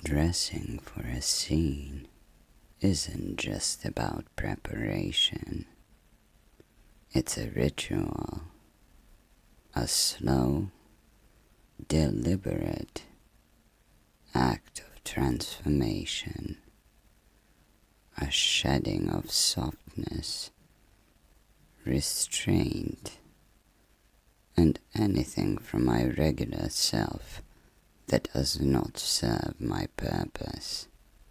Dressing for a scene isn't just about preparation. It's a ritual, a slow, deliberate act of transformation, a shedding of softness, restraint, and anything from my regular self that does not serve my purpose.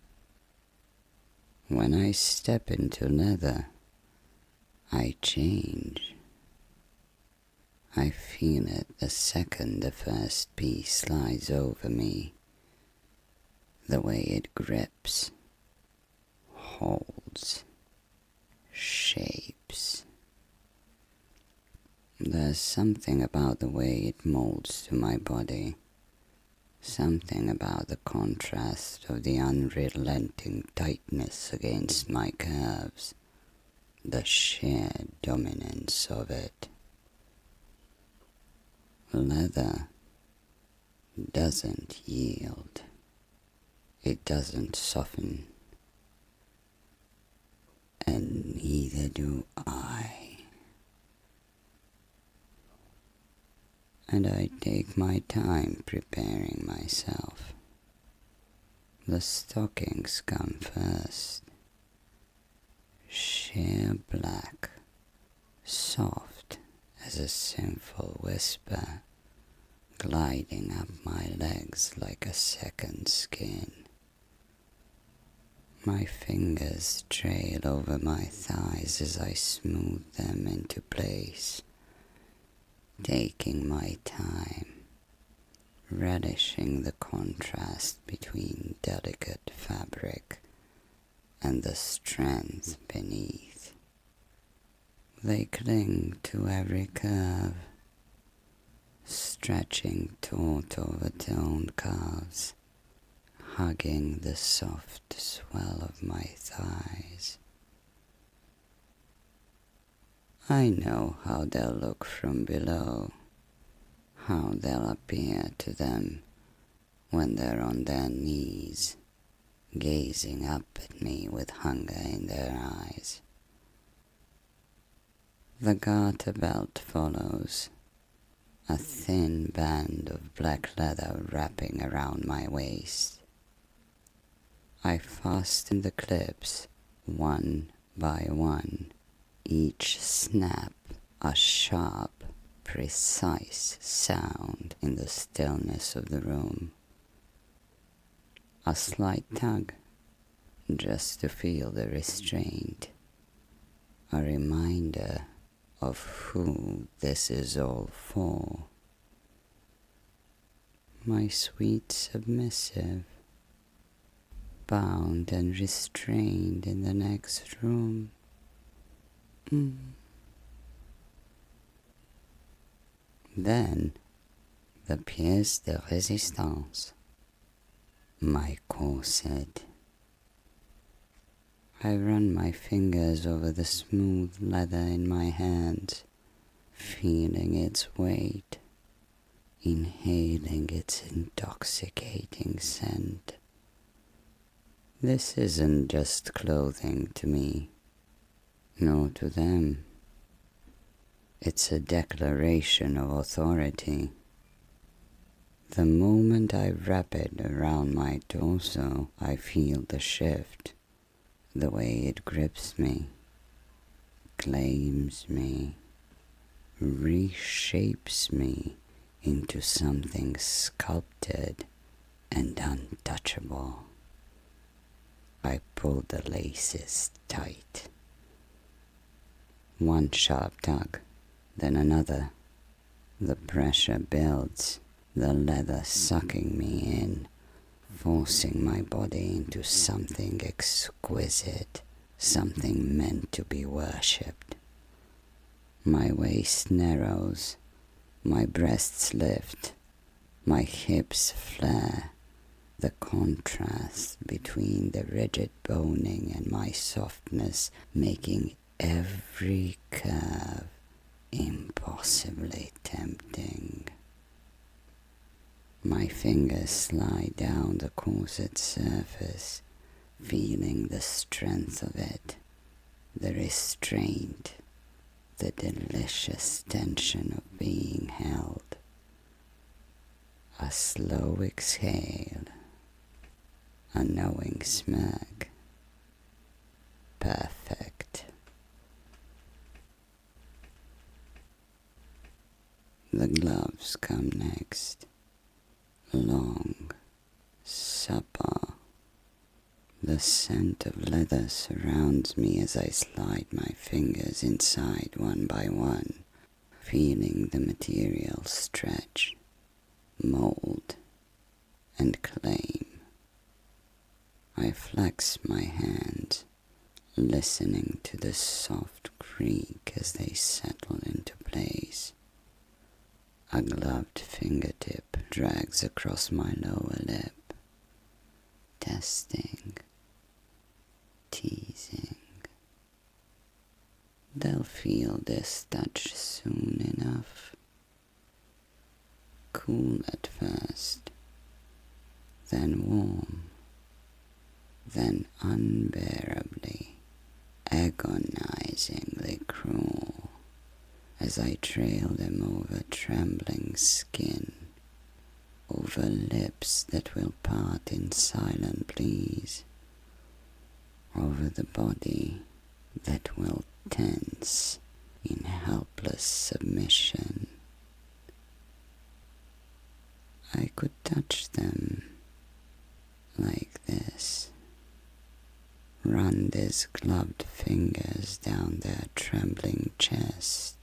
When I step into leather, I change. I feel it the second the first piece slides over me, the way it grips, holds, shapes. There's something about the way it molds to my body, something about the contrast of the unrelenting tightness against my curves, the sheer dominance of it. Leather doesn't yield. It doesn't soften. And neither do I. And I take my time preparing myself. The stockings come first. Sheer black, soft as a sinful whisper, gliding up my legs like a second skin. My fingers trail over my thighs as I smooth them into place, taking my time, relishing the contrast between delicate fabric and the strength beneath. They cling to every curve, stretching taut over toned calves, hugging the soft swell of my thighs. I know how they'll look from below, how they'll appear to them when they're on their knees, gazing up at me with hunger in their eyes. The garter belt follows, a thin band of black leather wrapping around my waist. I fasten the clips one by one, each snap a sharp, precise sound in the stillness of the room. A slight tug, just to feel the restraint, a reminder of who this is all for. My sweet submissive, bound and restrained in the next room. Then, the pièce de résistance, my corset. I run my fingers over the smooth leather in my hands, feeling its weight, inhaling its intoxicating scent. This isn't just clothing to me, nor to them. It's a declaration of authority. The moment I wrap it around my torso, I feel the shift, the way it grips me, claims me, reshapes me into something sculpted and untouchable. I pull the laces tight. One sharp tug, then another. The pressure builds, the leather sucking me in, forcing my body into something exquisite, something meant to be worshipped. My waist narrows, my breasts lift, my hips flare, the contrast between the rigid boning and my softness making every curve impossibly tempting. My fingers slide down the corset surface, feeling the strength of it, the restraint, the delicious tension of being held. A slow exhale, a knowing smirk. Perfect. The gloves come next. Long, supple. The scent of leather surrounds me as I slide my fingers inside one by one, feeling the material stretch, mold, and claim. I flex my hands, listening to the soft creak as they settle into place. A gloved fingertip drags across my lower lip, testing, teasing. They'll feel this touch soon enough. Cool at first, then warm, then unbearably, agonizingly cruel, as I trail them over trembling skin, over lips that will part in silent pleas, over the body that will tense in helpless submission. I could touch them like this, run these gloved fingers down their trembling chest,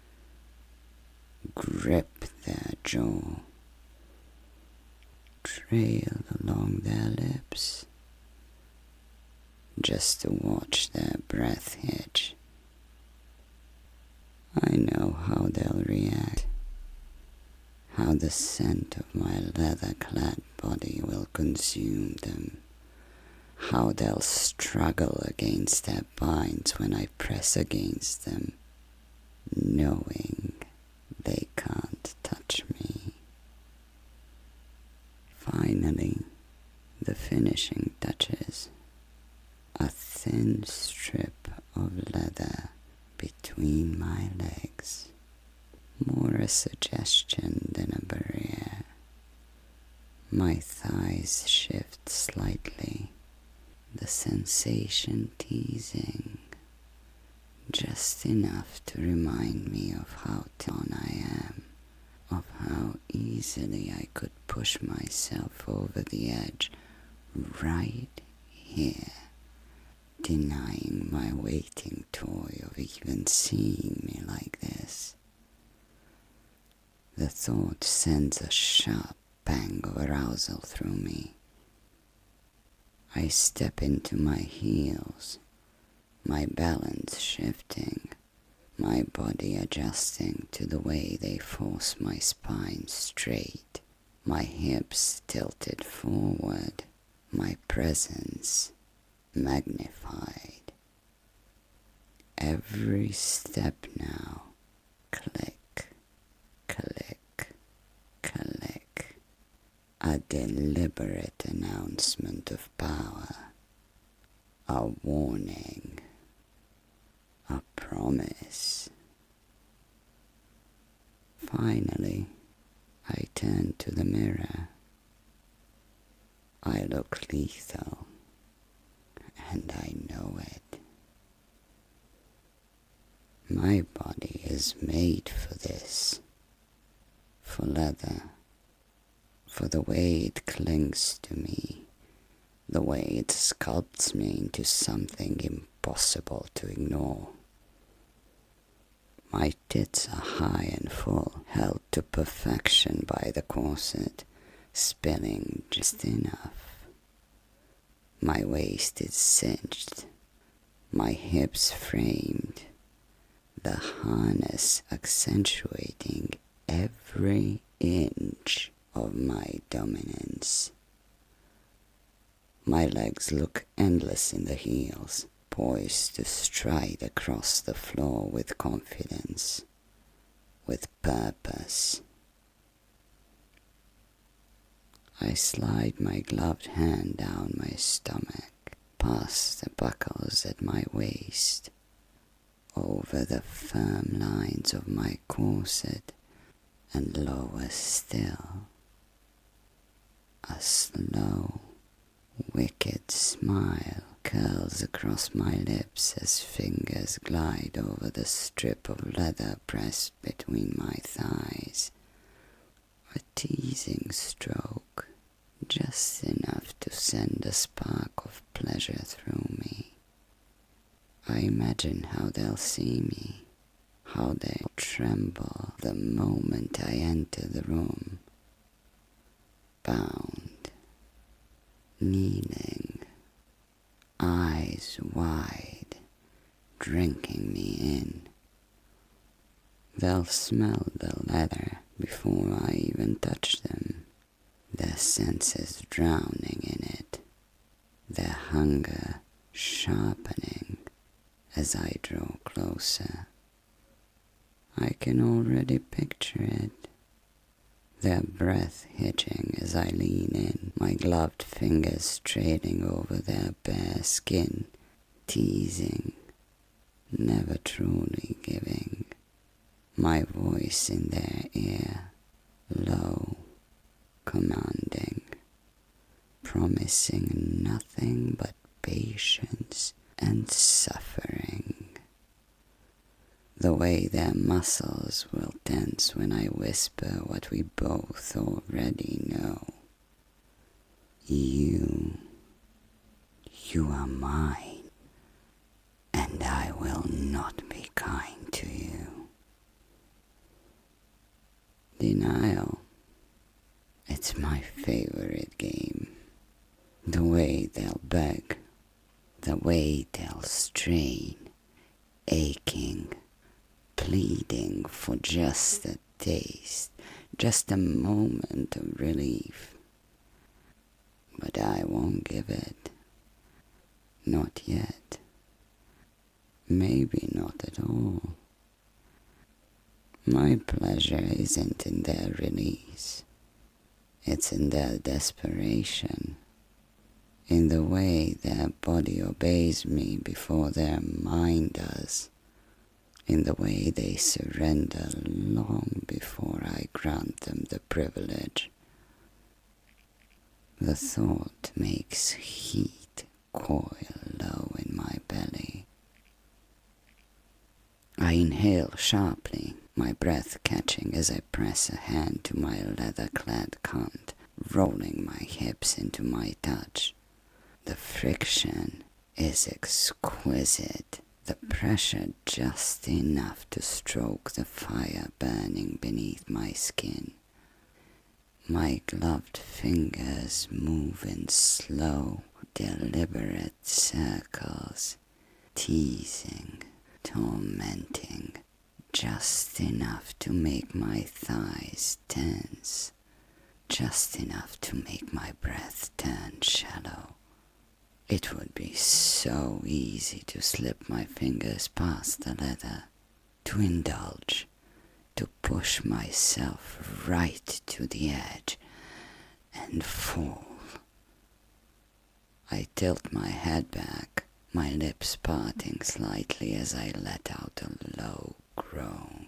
grip their jaw, trail along their lips, just to watch their breath hitch. I know how they'll react, how the scent of my leather-clad body will consume them, how they'll struggle against their binds when I press against them, knowing they can't touch me. Finally, the finishing touches. A thin strip of leather between my legs, more a suggestion than a barrier. My thighs shift slightly, the sensation teasing, just enough to remind me of how torn I am, of how easily I could push myself over the edge right here, denying my waiting toy of even seeing me like this. The thought sends a sharp pang of arousal through me. I step into my heels, my balance shifting, my body adjusting to the way they force my spine straight, my hips tilted forward, my presence magnified. Every step now, click, click, click, a deliberate announcement of power, a warning, a promise. Finally, I turn to the mirror. I look lethal, and I know it. My body is made for this, for leather, for the way it clings to me, the way it sculpts me into something impossible to ignore. My tits are high and full, held to perfection by the corset, spilling just enough. My waist is cinched, my hips framed, the harness accentuating every inch of my dominance. My legs look endless in the heels, poised to stride across the floor with confidence, with purpose. I slide my gloved hand down my stomach, past the buckles at my waist, over the firm lines of my corset, and lower still. A slow, wicked smile curls across my lips as fingers glide over the strip of leather pressed between my thighs. A teasing stroke, just enough to send a spark of pleasure through me. I imagine how they'll see me, how they'll tremble the moment I enter the room. Bound, kneeling, eyes wide, drinking me in. They'll smell the leather before I even touch them, their senses drowning in it, their hunger sharpening as I draw closer. I can already picture it, their breath hitching as I lean in, my gloved fingers trailing over their bare skin, teasing, never truly giving, my voice in their ear, low, commanding, promising nothing but patience and suffering. The way their muscles will tense when I whisper what we both already know. You are mine, and I will not be kind to you. Denial, it's my favorite game. The way they'll beg, the way they'll strain, aching, pleading for just a taste, just a moment of relief. But I won't give it. Not yet. Maybe not at all. My pleasure isn't in their release. It's in their desperation, in the way their body obeys me before their mind does, in the way they surrender long before I grant them the privilege. The thought makes heat coil low in my belly. I inhale sharply, my breath catching as I press a hand to my leather-clad cunt, rolling my hips into my touch. The friction is exquisite, the pressure just enough to stroke the fire burning beneath my skin. My gloved fingers move in slow, deliberate circles, teasing, tormenting, just enough to make my thighs tense, just enough to make my breath turn shallow. It would be so easy to slip my fingers past the leather, to indulge, to push myself right to the edge and fall. I tilt my head back, my lips parting slightly as I let out a low groan.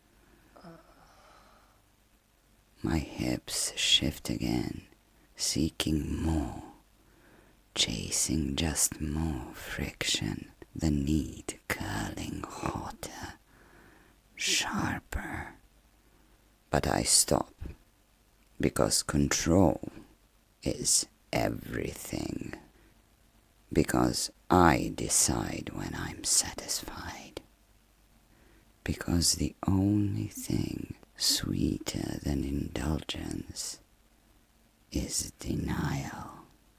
My hips shift again, seeking more, chasing just more friction, the need curling hotter, sharper. But I stop, because control is everything. Because I decide when I'm satisfied. Because the only thing sweeter than indulgence is denial.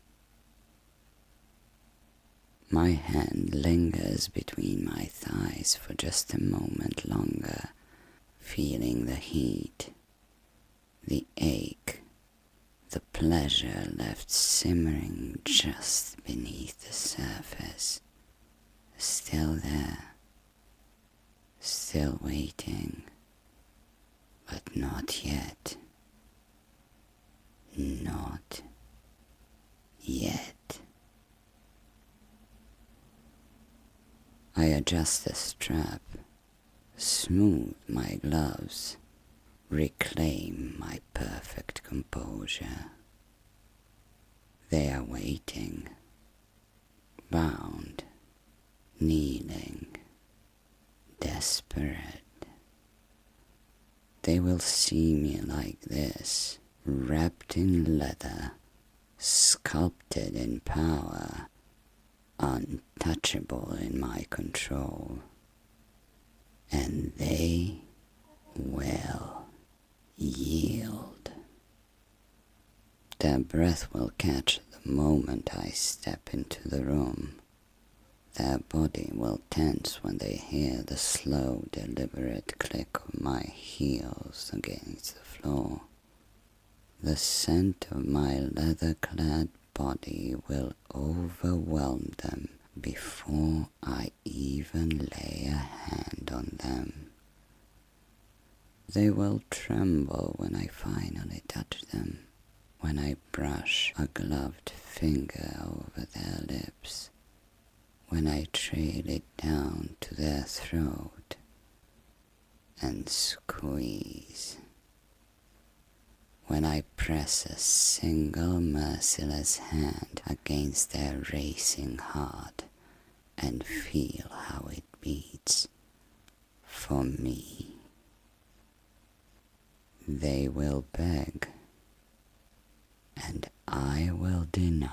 My hand lingers between my thighs for just a moment longer, feeling the heat, the ache, the pleasure left simmering just beneath the surface, still there, still waiting, but not yet, Not yet. I adjust the strap, smooth my gloves, reclaim my perfect composure. They are waiting, bound, kneeling, desperate. They will see me like this, wrapped in leather, sculpted in power, untouchable in my control. And they will yield. Their breath will catch the moment I step into the room. Their body will tense when they hear the slow, deliberate click of my heels against the floor. The scent of my leather-clad body will overwhelm them before I even lay a hand on them. They will tremble when I finally touch them, when I brush a gloved finger over their lips, when I trail it down to their throat and squeeze, when I press a single merciless hand against their racing heart and feel how it beats for me. They will beg, and I will deny.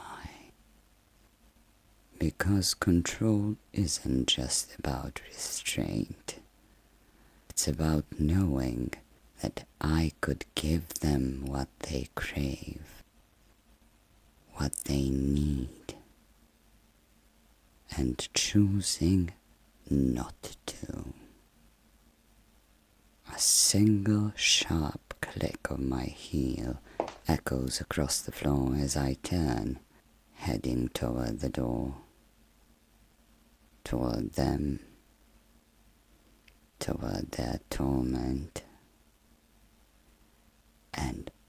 Because control isn't just about restraint. It's about knowing that I could give them what they crave, what they need, and choosing not to. A single sharp click of my heel echoes across the floor as I turn, heading toward the door. Toward them, toward their torment, and